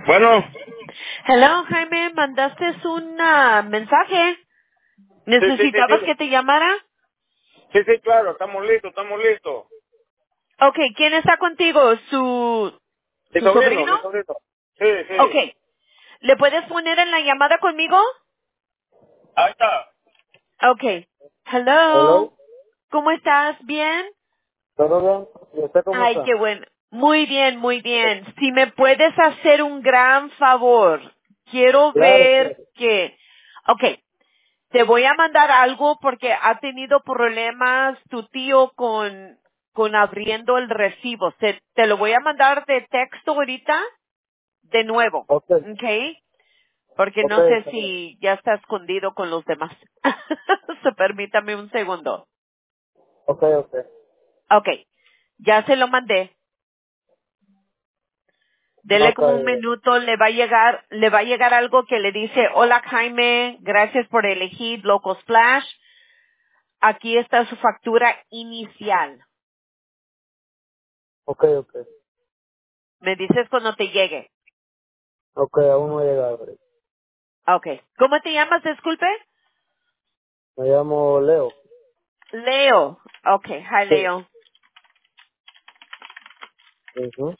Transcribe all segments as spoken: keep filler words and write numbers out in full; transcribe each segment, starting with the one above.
Bueno, Hello, Jaime, mandaste un ah, mensaje. sí, sí, sí, ¿Necesitabas sí. que te llamara? Sí, sí, claro, estamos listos, estamos listos. Ok, ¿quién está contigo? ¿Su, Mi su sobrino, sobrino? mi sobrino. Sí, Ok. sí. ¿Le puedes poner en la llamada conmigo? Ahí está. Ok. Hello. Hello, ¿Cómo estás? ¿Bien? ¿todo bien? ¿Y usted cómo Ay, está? qué bueno. Muy bien, muy bien. Si me puedes hacer un gran favor, quiero Claro, ver claro. que... Ok, te voy a mandar algo porque ha tenido problemas tu tío con, con abriendo el recibo. Te, te lo voy a mandar de texto ahorita de nuevo, Ok, ¿ok? Porque ok, no sé está bien. si ya está escondido con los demás. So, permítame un segundo. Ok, ok. Ok, ya se lo mandé. Dele Ok, como un minuto, le va a llegar, le va a llegar algo que le dice, hola Jaime, gracias por elegir Loco Splash. Aquí está su factura inicial. ok, ok. Me dices cuando te llegue. Ok, aún no he llegado. Okay. ¿Cómo te llamas, disculpe? Me llamo Leo. Leo. Okay. Hi, Sí. Leo. Ujú.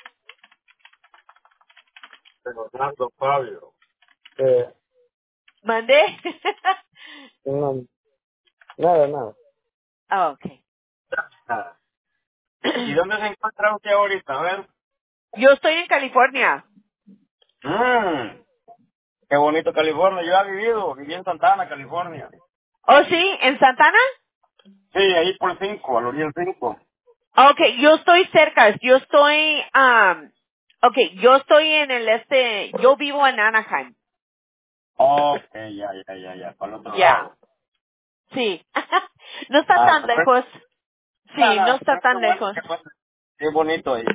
Leonardo Fabio. Eh, ¿Mandé? no, nada, nada. Ah, okay. Ah. ¿Y dónde se encuentra usted ahorita? A ver. Yo estoy en California. Mmm, qué bonito California. Yo he vivido, viví en Santana, California. ¿Oh, sí? ¿En Santana? Sí, ahí por cinco, a la orilla del cinco. Okay. Yo estoy cerca. Yo estoy, um, okay. Yo estoy en el este, yo vivo en Anaheim. Ok, ya, ya, ya, ya, para el otro Ya. lado. Sí. No está Ah, tan perfecto. lejos. No, Sí, no no, está pero qué tan bueno, lejos. qué bueno. Qué bonito ahí.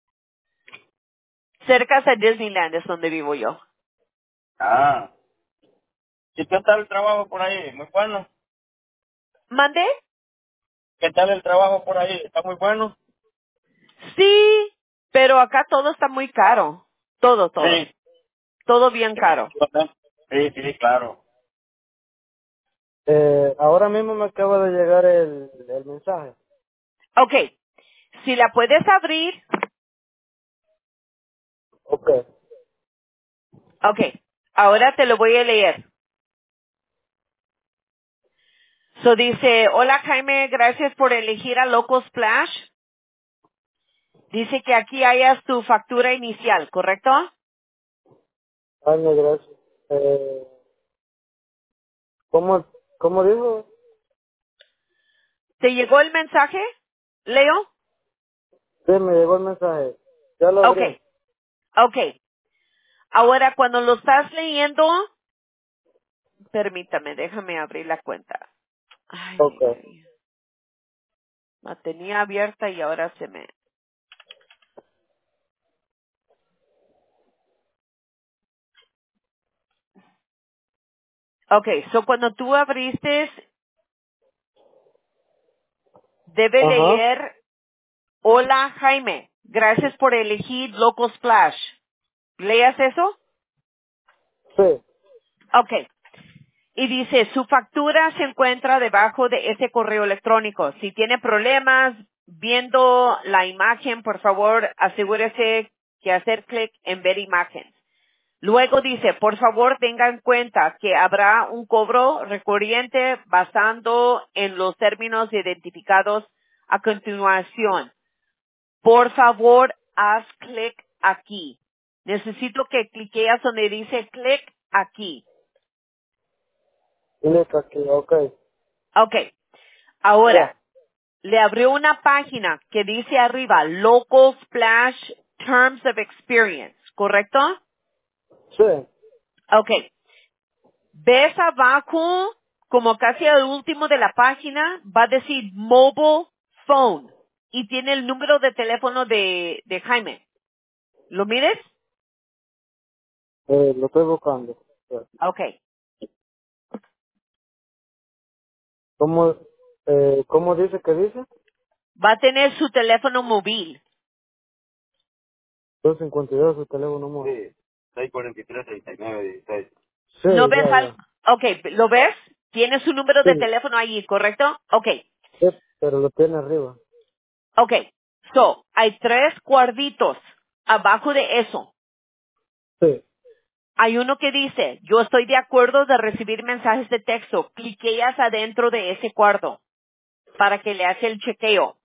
Cerca de Disneyland es donde vivo yo. Ah, ¿y qué tal el trabajo por ahí? Muy bueno. ¿Mandé? ¿Qué tal el trabajo por ahí? ¿Está muy bueno? Sí, pero acá todo está muy caro. Todo, todo. Sí, Todo bien caro. sí, sí, claro. Eh, ahora mismo me acaba de llegar el, el mensaje. Ok, si la puedes abrir, Ok. ok, ahora te lo voy a leer. So dice, hola Jaime, gracias por elegir a Loco Splash. Dice que aquí hayas tu factura inicial, ¿correcto? Ay, no, gracias. Eh, ¿cómo, ¿Cómo dijo? ¿Te llegó el mensaje, Leo? Sí, me llegó el mensaje. Ya lo Ok, abrí. ok. Ahora cuando lo estás leyendo, permítame, déjame abrir la cuenta. Ay, Ok. ay, ay. La tenía abierta y ahora se me... Ok, so cuando tú abriste, debe Ajá. leer, hola Jaime, gracias por elegir Loco Splash. ¿Leas eso? Sí. Ok. Y dice, su factura se encuentra debajo de ese correo electrónico. Si tiene problemas viendo la imagen, por favor, asegúrese que hacer clic en ver imagen. Luego dice, por favor tenga en cuenta que habrá un cobro recurrente basando en los términos identificados a continuación. Por favor, haz clic aquí. Necesito que cliqueas donde dice clic aquí. Clic aquí, ok. Ok. Ya. Ahora, le abrió una página que dice arriba, Local Splash Terms of Experience, ¿correcto? Sí. Ok. Ves abajo, como casi al último de la página, va a decir Mobile Phone y tiene el número de teléfono de, de Jaime. ¿Lo mires? Eh, lo estoy buscando. Ok. ¿Cómo, eh, ¿Cómo dice que dice? Va a tener su teléfono móvil. doscientos cincuenta y dos, su teléfono móvil. Sí. seis cuarenta y tres treinta y nueve dieciséis. Sí, ¿No ves ya, al, ya. okay, ¿lo ves? Tienes su número de Sí, teléfono ahí, ¿correcto? Okay, sí, pero lo tiene arriba. okay. So, hay tres cuadritos abajo de eso. Sí, Hay uno que dice, yo estoy de acuerdo de recibir mensajes de texto. Cliqueas adentro de ese cuadro para que le hace el chequeo.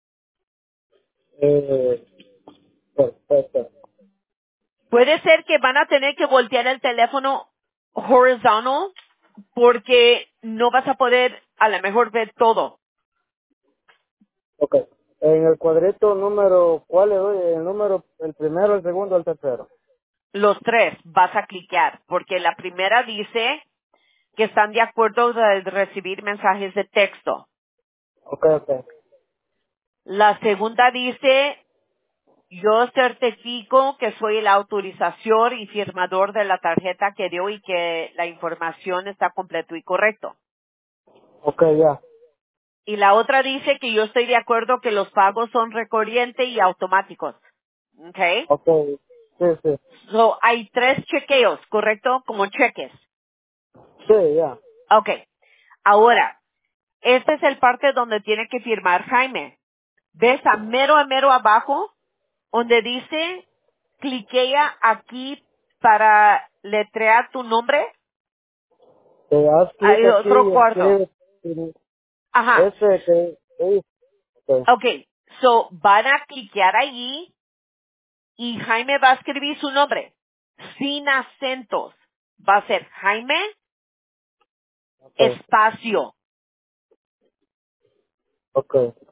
eh, perfecto. Puede ser que van a tener que voltear el teléfono horizontal porque no vas a poder a lo mejor ver todo. Ok. En el cuadrito número, ¿cuál le doy? El número, el primero, el segundo, el tercero. Los tres vas a cliquear porque la primera dice que están de acuerdo de recibir mensajes de texto. Ok, ok. La segunda dice, yo certifico que soy el autorizador y firmador de la tarjeta que dio y que la información está completo y correcto. Ok, ya. Y la otra dice que yo estoy de acuerdo que los pagos son recurrentes y automáticos. Okay. Ok. Sí, sí. So, hay tres chequeos, ¿correcto? Como cheques. Sí, ya. Okay. Ahora, este es el parte donde tiene que firmar Jaime. ¿Ves a mero a mero abajo? Donde dice, cliquea aquí para letrear tu nombre. Te das clic Hay aquí otro y cuarto. escribes y- Ajá. ese que, que ok. Okay. So, van a cliquear allí y Jaime va a escribir su nombre. Sin acentos. Va a ser Jaime, Ok. espacio. Ok.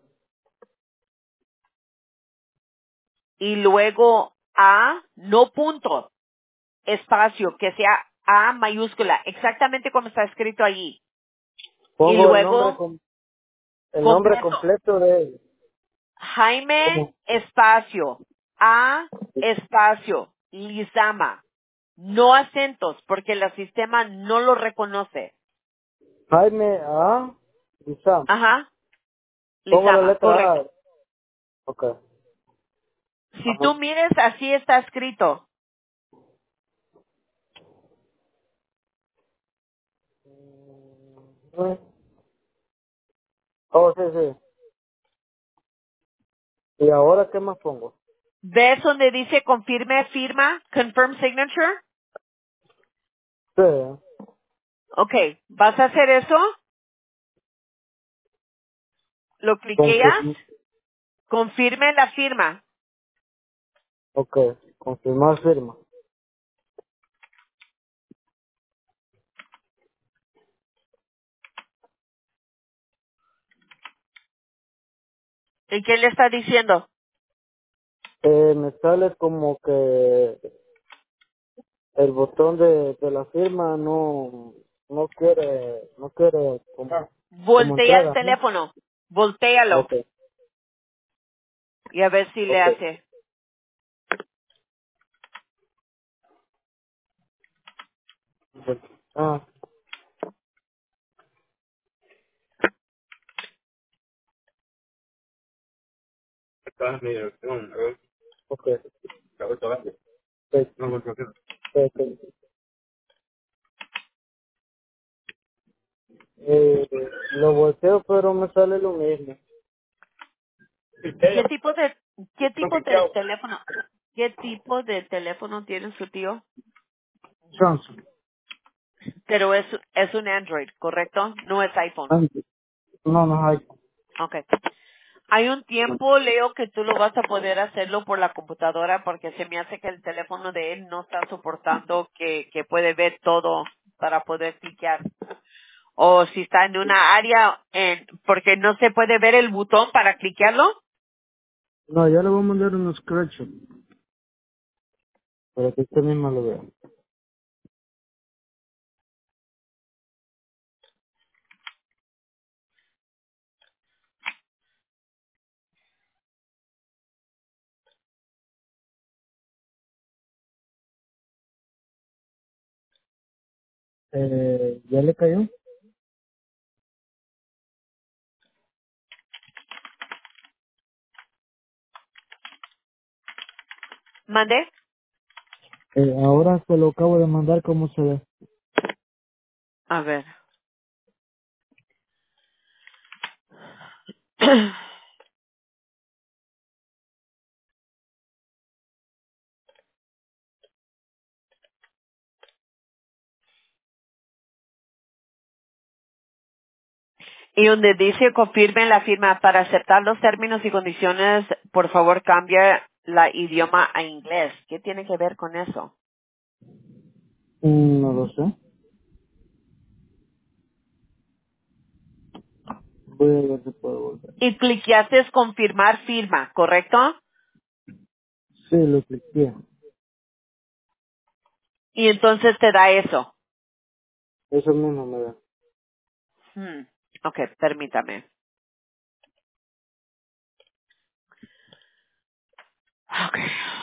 Y luego A, no punto, espacio, que sea A mayúscula, exactamente como está escrito allí. Y Pongo el nombre luego com- el nombre completo. completo de él. Jaime, ¿Cómo? espacio, A, espacio, Lizama. No acentos, porque el sistema no lo reconoce. Jaime A. Guisam. Ajá, Pongo la Lizama, letra A. correcto. Ok. Si tú Ajá. mires, así está escrito. Mm. Oh, sí, sí. ¿Y ahora qué más pongo? ¿Ves donde dice confirme firma, confirm signature? Sí. Ok, ¿vas a hacer eso? Lo cliqueas, Confirm confirme la firma. ok. Confirmar firma. ¿Y qué le está diciendo? Eh, me sale como que el botón de, de la firma no no quiere no quiere como, como Voltea el entrada, ¿no? teléfono, voltéalo Okay, y a ver si le okay. hace. Ah, Esta es mi dirección, a ver, okay. cabeza grande. Sí, No me preocupo. sí, sí. Eh, lo volteo pero me sale lo mismo. ¿Qué Ella, tipo de, qué no tipo de cliqueado. teléfono, qué tipo de teléfono tiene su tío? Samsung. Pero es, es un Android, ¿correcto? No es iPhone. Antes. No, no hay. Okay. Hay un tiempo, Leo, que tú lo vas a poder hacerlo por la computadora porque se me hace que el teléfono de él no está soportando que, que puede ver todo para poder cliquear. O si está en una área, en, porque no se puede ver el botón para cliquearlo. No, ya le voy a mandar unos scratch para que usted mismo lo vea. Eh, ¿ya le cayó? ¿Mande? Eh, ahora se lo acabo de mandar, ¿cómo se ve? A ver. Y donde dice confirmen la firma para aceptar los términos y condiciones, por favor cambia la idioma a inglés. ¿Qué tiene que ver con eso? Mm, no lo sé. Voy a ver si puedo volver. Y cliqueaste confirmar firma, ¿correcto? Sí, lo cliqué. Y entonces te da eso. Eso mismo me da. Hmm. Ok, permítame. Ok.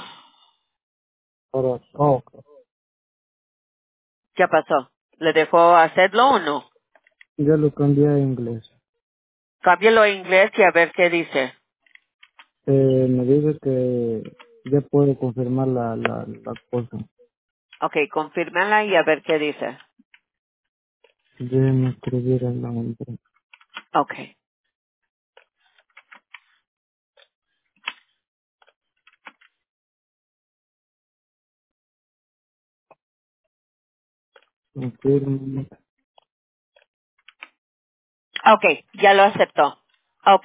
Ahora, oh, ok. ¿Qué pasó? ¿Le dejó hacerlo o no? Ya lo cambié a inglés. Cámbialo a inglés y a ver qué dice. Eh, me dice que ya puedo confirmar la, la, la cosa. Ok, confírmala y a ver qué dice. Déjeme escribir el nombre. Ok. Confirme. Ok, ya lo aceptó. Ok,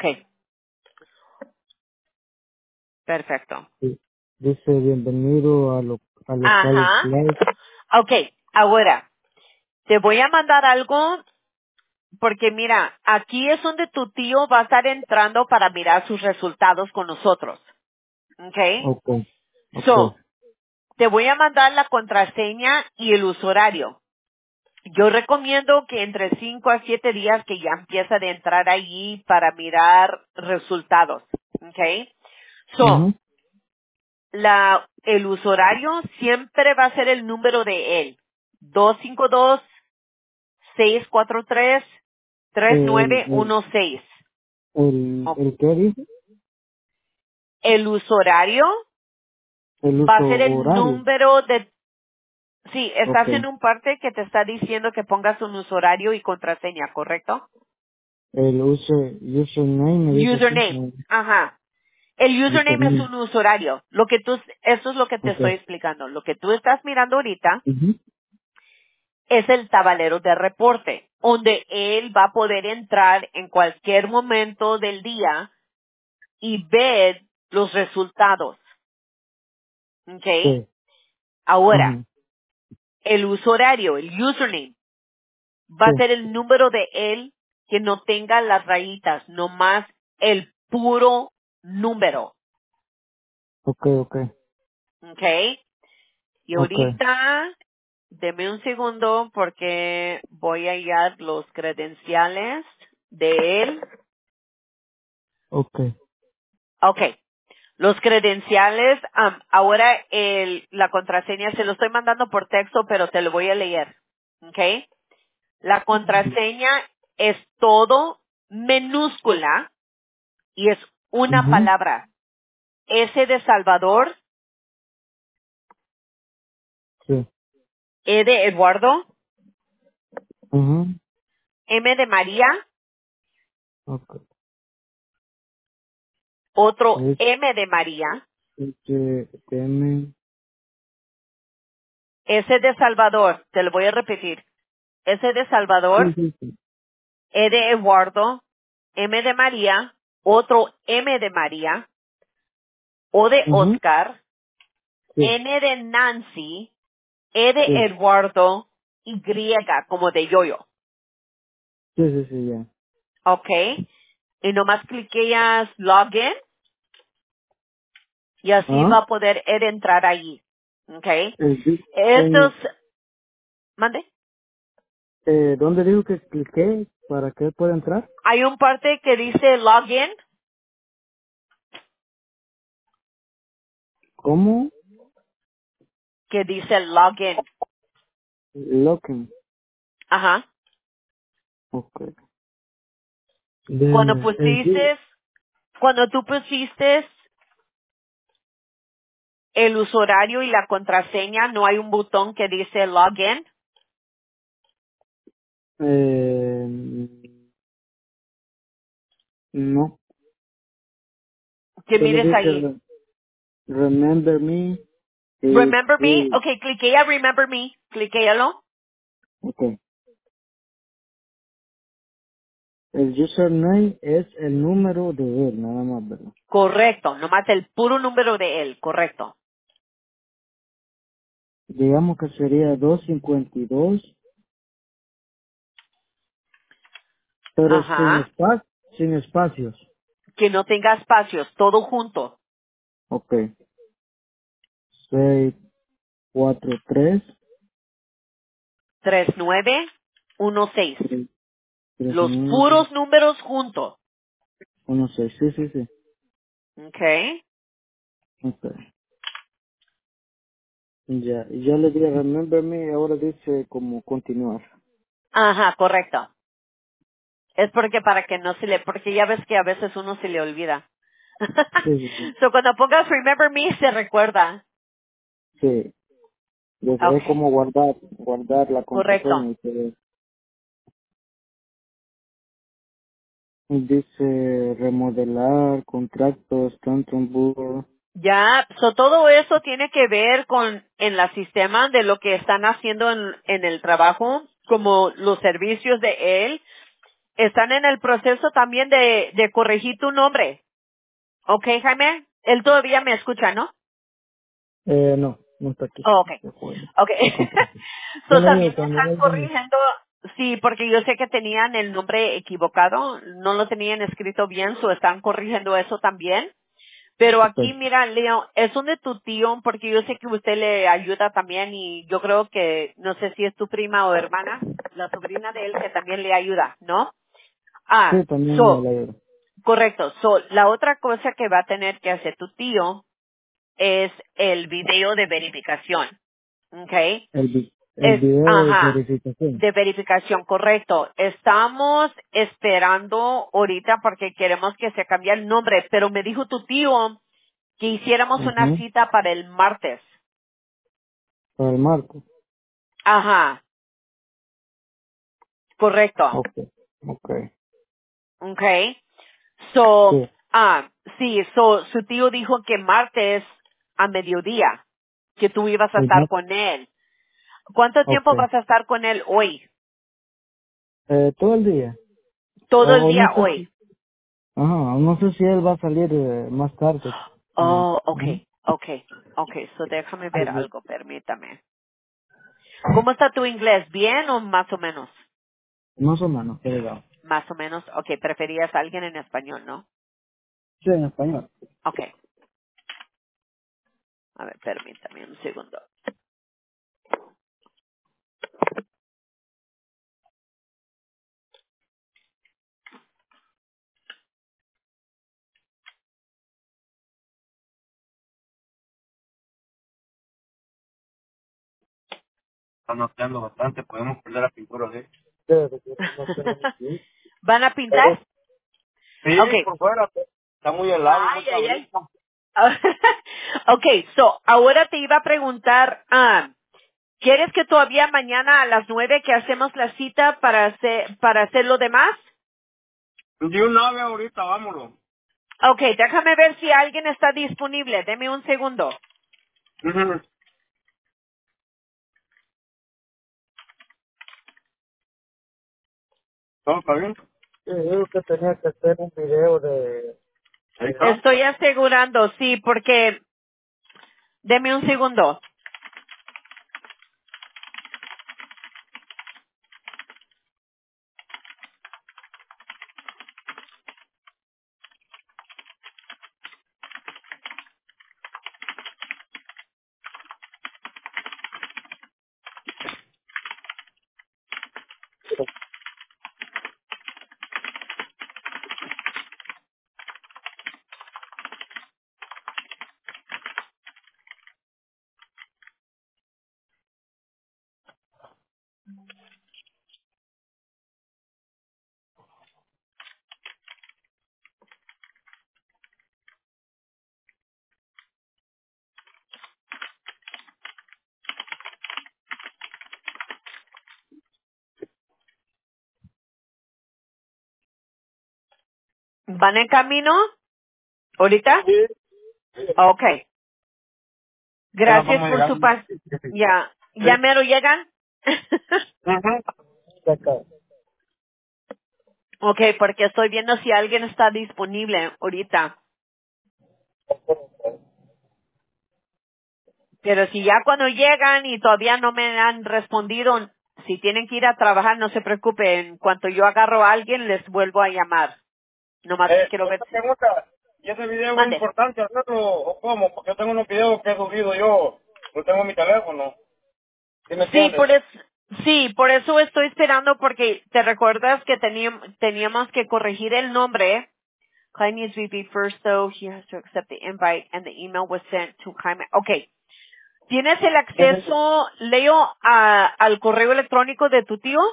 perfecto. Sí. Dice bienvenido a, lo, a Locales Ajá. Live. Ok, ahora, te voy a mandar algo porque mira, aquí es donde tu tío va a estar entrando para mirar sus resultados con nosotros. Ok. Ok, ok. So, te voy a mandar la contraseña y el usuario. Yo recomiendo que entre cinco a siete días que ya empieza de entrar allí para mirar resultados. Okay. So, Ujú. la, el usuario siempre va a ser el número de él. dos cinco dos, seis cuatro tres, tres el, nueve el, uno seis. el, O- el, ¿qué dice? El usuario El va uso a ser el horario. número de, sí, Ok. estás en un parte que te está diciendo que pongas un usuario y contraseña, ¿correcto? El uso, username me dice aquí. Username. No, Ajá. El username es username. un usuario. Lo que tú, eso es lo que te Ok. estoy explicando. Lo que tú estás mirando ahorita Ujú. es el tablero de reporte, donde él va a poder entrar en cualquier momento del día y ver los resultados. ¿Ok? Sí. Ahora, Ujú. el usuario, el username, va Sí. a ser el número de él que no tenga las rayitas, nomás el puro número. Ok, ok. ¿Ok? Y Ok. ahorita, deme un segundo porque voy a hallar los credenciales de él. Ok. Ok. Los credenciales, am, ahora el, la contraseña se lo estoy mandando por texto, pero te lo voy a leer. ¿Ok? La contraseña es todo minúscula y es una Ujú. palabra. S de Salvador, Sí. E de Eduardo, Ujú. M de María, Ok. otro H, M de María, H, M. S de Salvador, te lo voy a repetir. S de Sí, Salvador, sí, sí. E de Eduardo, M de María, otro M de María, O de Ujú. Oscar, Sí. N de Nancy, E de Sí. Eduardo, Y como de yoyo. Sí, sí, sí, ya. ¿Ok? Y nomás cliqueas Login y así va ¿Ah? a poder él entrar ahí. ¿Ok? El, di- Estos, en, mande. eh, ¿dónde dijo que cliqué para que él pueda entrar? Hay un parte que dice Login, ¿Cómo? que dice Login. Locking. Ajá. Ok. Cuando Déjeme. El, di- pusiste, cuando tú pusiste el usuario y la contraseña, no hay un botón que dice login. Eh, no, Que solo mires dice ahí. re- remember me y, Remember me. y Ok, cliqué a remember me. Cliquéalo. ok. El username es el número de él, nada más, ¿verdad? Correcto. Nomás el puro número de él. Correcto. Digamos que sería doscientos cincuenta y dos, pero sin Ajá. espacio, sin espacios. Que no tenga espacios. Todo junto. Ok. seis cuatro tres Tres nueve uno seis. tres tres Los nueve puros números juntos. uno seis. Sí, sí, sí. Ok. Ok. Ya, y ya le di a remember me, ahora dice como continuar. Ajá, correcto. Es porque para que no se le, porque ya ves que a veces uno se le olvida. Sí, sí, sí. So cuando pongas remember me se recuerda. Sí, es, es Okay, como guardar, guardar la correcto. contraseña y todo. Y dice remodelar, contratos, Canton Board. Ya, so todo eso tiene que ver con en la sistema de lo que están haciendo en, en el trabajo, como los servicios de él, están en el proceso también de, de corregir tu nombre. ¿Ok, Jaime? Él todavía me escucha, ¿no? Eh, no, no está aquí. Oh, okay, Se fue. okay. Se compró. Yo So, le también digo, cuando están vuelva, corrigiendo, sí, porque yo sé que tenían el nombre equivocado, no lo tenían escrito bien, so están corrigiendo eso también. Pero ok. aquí, mira, Leo, es donde tu tío, porque yo sé que usted le ayuda también y yo creo que, no sé si es tu prima o hermana, la sobrina de él que también le ayuda, ¿no? Ah, Sí, también me so, la ayuda. correcto. So, la otra cosa que va a tener que hacer tu tío es el video de verificación. ¿Ok? El, vi- el Es, video de ajá, verificación. de verificación, correcto. Estamos esperando ahorita porque queremos que se cambie el nombre, pero me dijo tu tío que hiciéramos una Ajá. cita para el martes. Para el marco. Ajá, correcto. Ok. Ok. Okay. So, Sí. ah, sí, so, su tío dijo que martes a mediodía, que tú ibas a El estar mar- con él. ¿Cuánto ok. tiempo vas a estar con él hoy? Eh, todo el día. O, Todo el o día no sé hoy. si, ajá, no sé si él va a salir eh, más tarde. Mm, Oh, ujú. okay, okay, okay. So déjame ver Sí, algo, permítame. ¿Cómo está tu inglés? ¿Bien o más o menos? más o menos, creo. Más o menos. Okay, preferías a alguien en español, ¿no? Sí, en español. Okay. A ver, permítame un segundo. Están noteando bastante, podemos perder la pintura, ¿sí? Sí, porque no tengo ni idea. ¿Van a Pero, pintar? sí, Okay. por fuera, está muy helado y Ay, mucha ay, ay. brisa. Okay, so, ahora te iba a preguntar, ah, ¿quieres que todavía mañana a las nueve que hacemos la cita para hacer, para hacer lo demás? De una vez ahorita, vámonos. Okay, déjame ver si alguien está disponible. Deme un segundo. Ujú. ¿Todo está bien? Sí, digo que tenía que hacer un video de... Ahí de está. Estoy asegurando, sí, porque, deme un segundo. ¿Van en camino? ¿Ahorita? Sí. Okay. Gracias vamos por su llegando. paz. Ya, Sí. ya mero llegan. Ujú. Acá. Okay, porque estoy viendo si alguien está disponible ahorita. Pero si ya cuando llegan y todavía no me han respondido, si tienen que ir a trabajar, no se preocupen. En cuanto yo agarro a alguien, les vuelvo a llamar. Nomás que Eh, quiero ver otra si... pregunta, ¿y ese video es Mande. importante hacerlo o cómo? Porque yo tengo unos videos que he subido yo, lo tengo en mi teléfono, ¿sí me Sí, entiendes? por eso, sí, por eso estoy esperando porque te recuerdas que teníamos, teníamos que corregir el nombre. Client needs to be first, though he has to accept the invite and the email was sent to Jaime. Okay. ¿Tienes el Ujú. acceso, Leo, a- al correo electrónico de tu tío?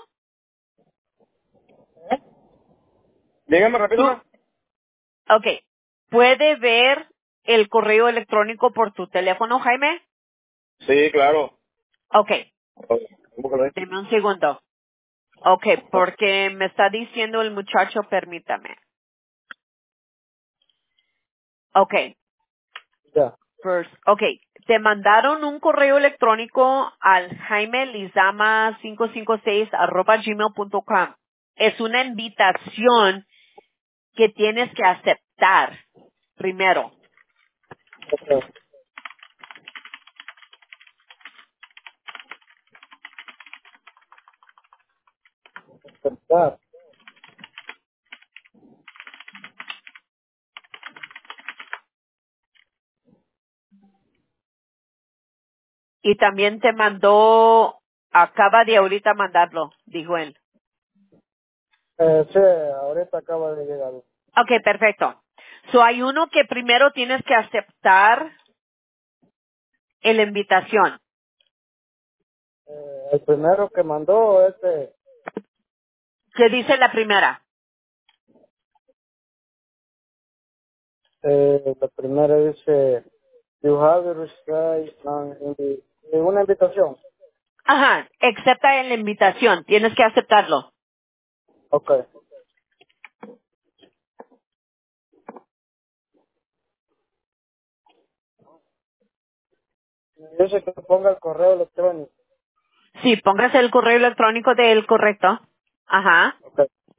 Dígame, Tú, repítame. okay. ¿Puede ver el correo electrónico por tu teléfono, Jaime? Sí, claro. Okay. Búscalo ahí. Deme un segundo. Okay, porque me está diciendo el muchacho, permítame. Okay. Ya. First, okay, te mandaron un correo electrónico al jaime lizama cinco cinco seis arroba gmail punto com. Es una invitación que tienes que aceptar primero. Acá. Aceptar. Y también te mandó, acaba de ahorita mandarlo, dijo él. Eh, sí, ahorita acaba de llegar. Okay, perfecto. So hay uno que primero tienes que aceptar en la invitación. Eh, el primero que mandó, este, ¿Qué dice la primera? eh, la primera dice, you have received an invi- eh, una invitación. Ajá, acepta en la invitación, tienes que aceptarlo. Ok. Dice que ponga el correo electrónico. Sí, póngase el correo electrónico de él, correcto. Ajá. Ok.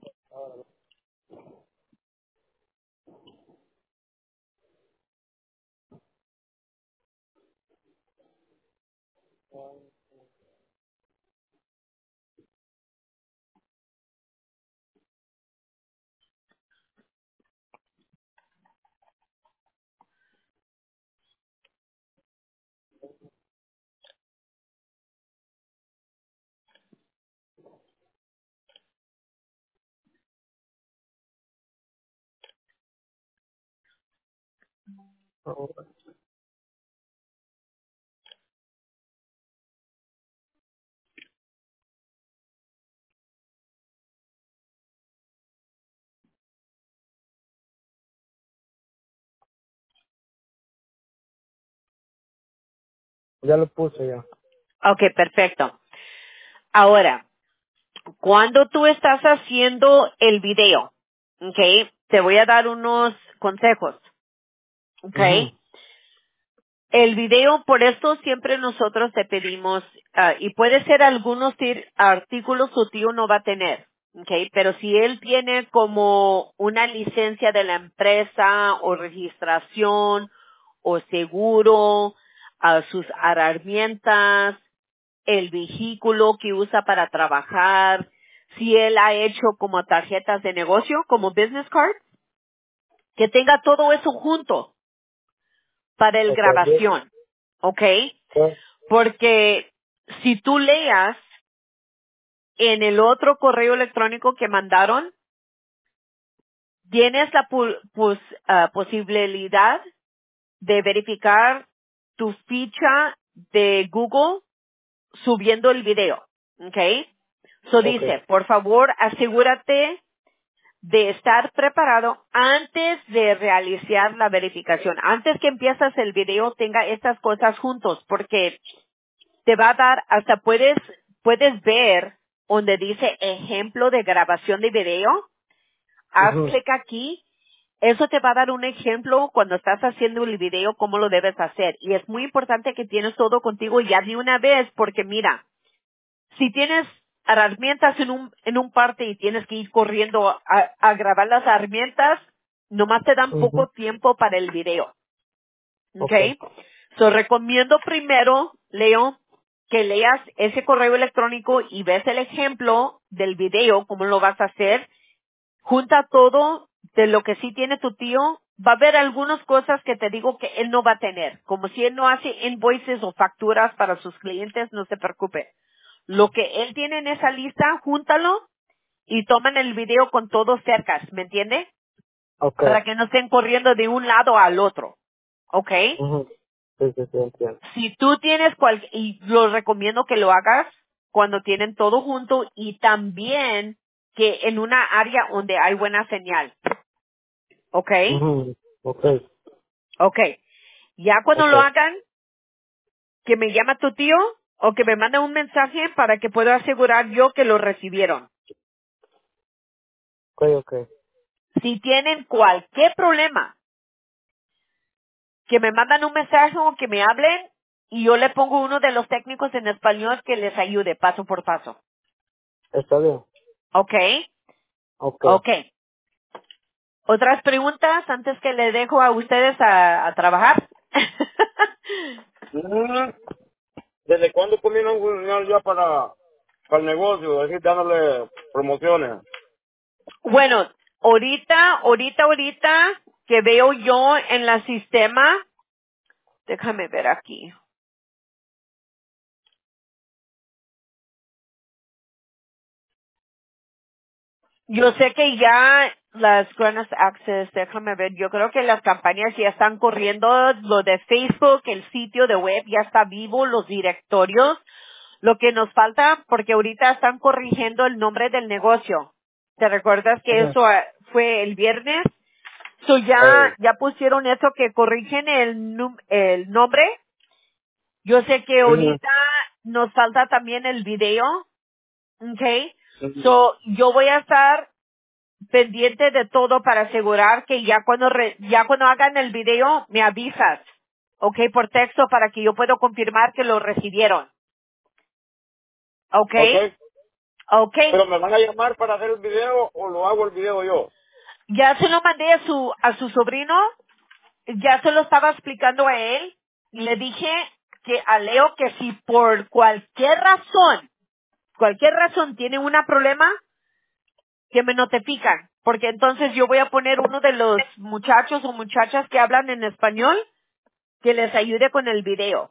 Ya lo puse ya. Ok, perfecto. Ahora, cuando tú estás haciendo el video, ok, te voy a dar unos consejos, ok. Ujú. El video, por esto siempre nosotros te pedimos, ah, y puede ser algunos tir- artículos su tío no va a tener, ok, pero si él tiene como una licencia de la empresa o registración o seguro, a sus herramientas, el vehículo que usa para trabajar, si él ha hecho como tarjetas de negocio, como business cards, que tenga todo eso junto para el Ok, bien. grabación, ¿ok? Bien. Porque si tú leas en el otro correo electrónico que mandaron, tienes la pu- pos- ah, posibilidad de verificar tu ficha de Google subiendo el video, ¿ok? So Ok. dice, por favor, asegúrate de estar preparado antes de realizar la verificación. Antes que empiezas el video, tenga estas cosas juntos, porque te va a dar, hasta puedes, puedes ver donde dice ejemplo de grabación de video. Haz Ujú. clic aquí eso te va a dar un ejemplo cuando estás haciendo el video cómo lo debes hacer. Y es muy importante que tienes todo contigo ya de una vez, porque mira, si tienes herramientas en un, en un parte y tienes que ir corriendo a, a grabar las herramientas, nomás te dan Ujú. poco tiempo para el video. Okay. ¿Ok? So, recomiendo primero, Leo, que leas ese correo electrónico y ves el ejemplo del video, cómo lo vas a hacer. Junta todo de lo que sí tiene tu tío. Va a haber algunas cosas que te digo que él no va a tener. Como si él no hace invoices o facturas para sus clientes, no se preocupe. Lo que él tiene en esa lista, júntalo y toman el video con todos cerca, ¿me entiende? Okay. Para que no estén corriendo de un lado al otro. ¿Ok? Ujú. Sí, sí, sí, entiendo. Si tú tienes cual, y lo recomiendo que lo hagas cuando tienen todo junto y también que en una área donde hay buena señal. ¿Ok? Ujú. Okay. Ok. Ya cuando lo Okay. hagan, que me llama tu tío o que me mande un mensaje para que pueda asegurar yo que lo recibieron. Okay, okay. Si tienen cualquier problema, que me mandan un mensaje o que me hablen y yo le pongo uno de los técnicos en español que les ayude paso por paso. Está bien. ¿Ok? Okay. Ok. ¿Otras preguntas antes que le dejo a ustedes a, a trabajar? Mm, ¿Desde cuándo comienzan a funcionar ya para, para el negocio? Es decir, dándole promociones. Bueno, ahorita, ahorita, ahorita que veo yo en la sistema, déjame ver aquí. Yo sé que ya las Granas Access, déjame ver, yo creo que las campañas ya están corriendo, lo de Facebook, el sitio de web ya está vivo, los directorios. Lo que nos falta, porque ahorita están corrigiendo el nombre del negocio. ¿Te recuerdas que Ujú. eso eh, fue el viernes? So ya, Ey. ya pusieron eso que corrigen el, num- el nombre. Yo sé que Ujú, ahorita nos falta también el video, ¿ok? ujú. So, yo voy a estar pendiente de todo para asegurar que ya cuando re- ya cuando hagan el video me avisas, ¿ok? Por texto para que yo pueda confirmar que lo recibieron, ¿ok? Ok, ¿Ok? pero me van a llamar para hacer el video o lo hago el video yo. Ya se lo mandé a su a su sobrino, ya se lo estaba explicando a él, y le dije que a Leo que si por cualquier razón, cualquier razón tiene un problema, que me notifican, porque entonces yo voy a poner uno de los muchachos o muchachas que hablan en español que les ayude con el video.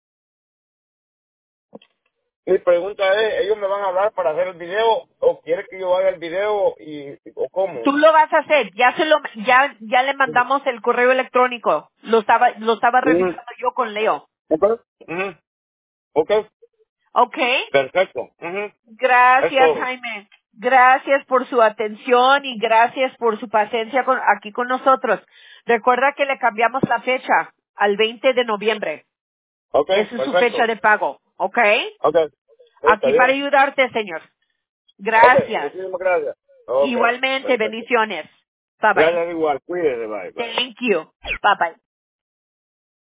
Mi pregunta es, ¿ellos me van a hablar para hacer el video o quiere que yo haga el video y o cómo? Tú lo vas a hacer, ya se lo ya ya le mandamos el correo electrónico. Lo estaba lo estaba Ujú. revisando yo con Leo. Ok, ujú. Ok, ¿Ok? perfecto. Ujú. Es Gracias, todo. Jaime. Gracias por su atención y gracias por su paciencia con- aquí con nosotros. Recuerda que le cambiamos la fecha al veinte de noviembre. Ok, Esa es su fecha perfecto. de pago. ¿Ok? Ok, está Aquí para bien. ayudarte, señor. Ok, Gracias. muchísimas gracias. Ok, Igualmente, perfecto. bendiciones. Bye bye. Gracias igual, cuídese, bye, bye. Thank you. Bye bye.